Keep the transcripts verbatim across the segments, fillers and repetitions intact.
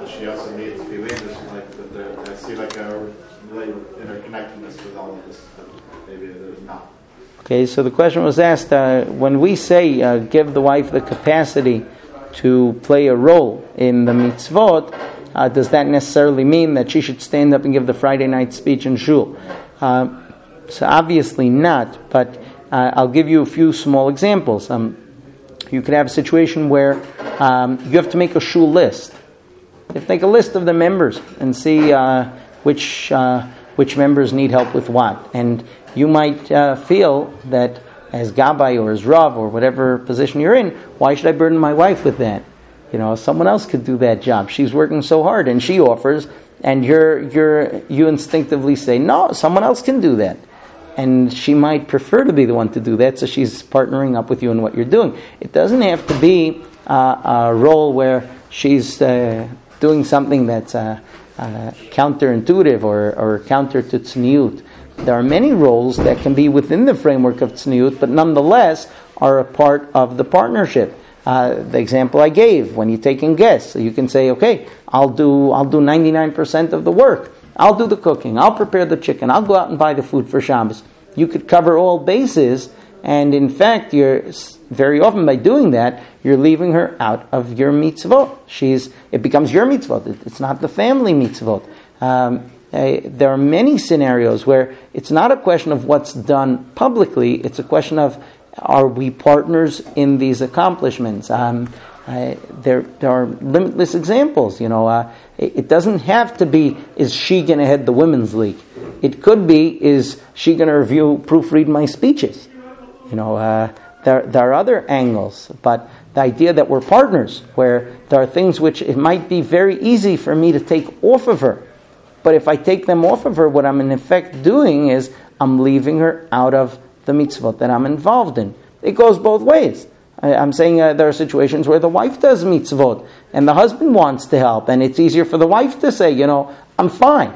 does she also need to be lean? Does she like that there, I see like a really interconnectedness with all of this, but maybe there's not. Okay, so the question was asked, uh, when we say uh, give the wife the capacity to play a role in the mitzvot, uh, does that necessarily mean that she should stand up and give the Friday night speech in shul? Uh, so obviously not, but uh, I'll give you a few small examples. Um, you could have a situation where um, you have to make a shul list. You have to make a list of the members and see uh, which uh, which members need help with what. And you might uh, feel that as Gabbai or as Rav or whatever position you're in, why should I burden my wife with that? You know, someone else could do that job. She's working so hard and she offers, and you're you're you instinctively say, no, someone else can do that. And she might prefer to be the one to do that, so she's partnering up with you in what you're doing. It doesn't have to be uh, a role where she's uh, doing something that's uh, uh, counterintuitive or, or counter to tzniut. There are many roles that can be within the framework of tzniut, but nonetheless are a part of the partnership. Uh, the example I gave, when you're taking guests, so you can say, okay, I'll do I'll do ninety-nine percent of the work. I'll do the cooking. I'll prepare the chicken. I'll go out and buy the food for Shabbos. You could cover all bases, and in fact, you're very often by doing that, you're leaving her out of your mitzvot. She's it becomes your mitzvot. It's not the family mitzvot. Um, Uh, there are many scenarios where it's not a question of what's done publicly, it's a question of, are we partners in these accomplishments? Um, uh, there, there are limitless examples. You know, uh, it, it doesn't have to be, is she going to head the women's league? It could be, is she going to review, proofread my speeches? You know, uh, there, there are other angles, but the idea that we're partners, where there are things which it might be very easy for me to take off of her, but if I take them off of her, what I'm in effect doing is I'm leaving her out of the mitzvot that I'm involved in. It goes both ways. I, I'm saying uh, there are situations where the wife does mitzvot and the husband wants to help, and it's easier for the wife to say, you know, I'm fine.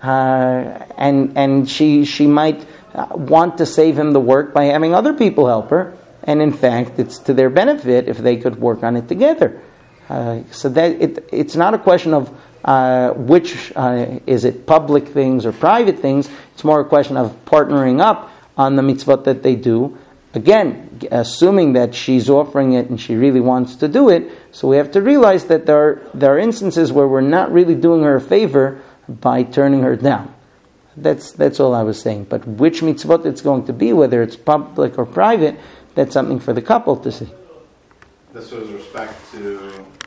Uh, and and she she might uh, want to save him the work by having other people help her, and in fact, it's to their benefit if they could work on it together. Uh, so that it it's not a question of Uh, which uh, is it public things or private things. It's more a question of partnering up on the mitzvot that they do. Again, assuming that she's offering it and she really wants to do it. So we have to realize that there are, there are instances where we're not really doing her a favor by turning her down. That's that's all I was saying. But which mitzvot it's going to be, whether it's public or private, that's something for the couple to see. This was with respect to